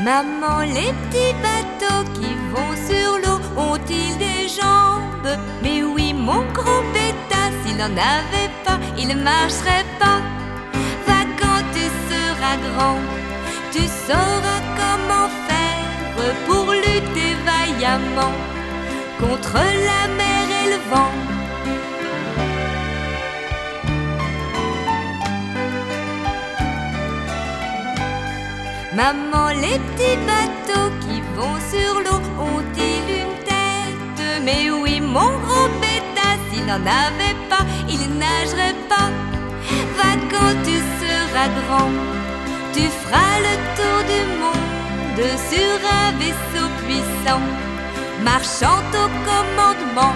Maman, les petits bateaux qui vont sur l'eau ont-ils des jambes? Mais oui, mon gros pétasse, s'il n'en avait pas, il ne marcherait pas. Va quand tu seras grand, tu sauras comment faire pour lutter vaillamment contre la mer et le vent. Maman, les petits bateaux qui vont sur l'eau ont-ils une tête? Mais oui, mon gros pétasse, s'il n'en avait pas, il nagerait pas. Va quand tu seras grand, tu feras le tour du monde sur un vaisseau puissant, marchant au commandement.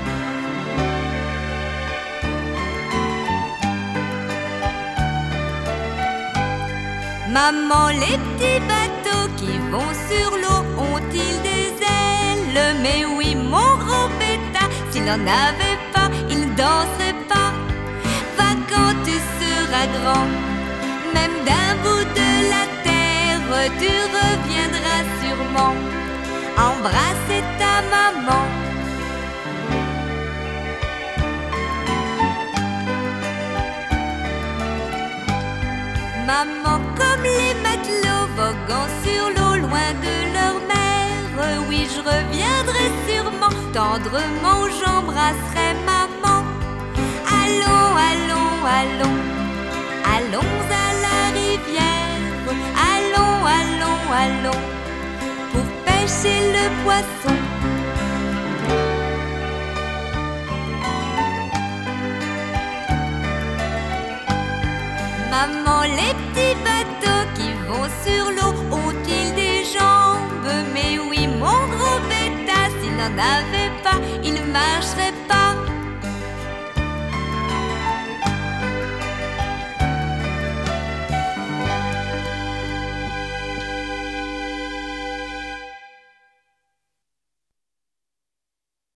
Maman, les petits bateaux qui vont sur l'eau ont-ils des ailes? Mais oui, mon gros pétard, s'il n'en avait pas, il ne danserait pas. Va quand tu seras grand, même d'un bout de la terre, tu reviendras sûrement embrasser ta maman. Maman, comme les matelots voguant sur l'eau loin de leur mère, oui, je reviendrai sûrement, tendrement j'embrasserai maman. Allons, allons, allons, allons à la rivière. Allons, allons, allons, pour pêcher le poisson. Maman, les petits bateaux qui vont sur l'eau ont-ils des jambes? Mais oui, mon gros pétasse, s'il n'en avait pas, il ne marcherait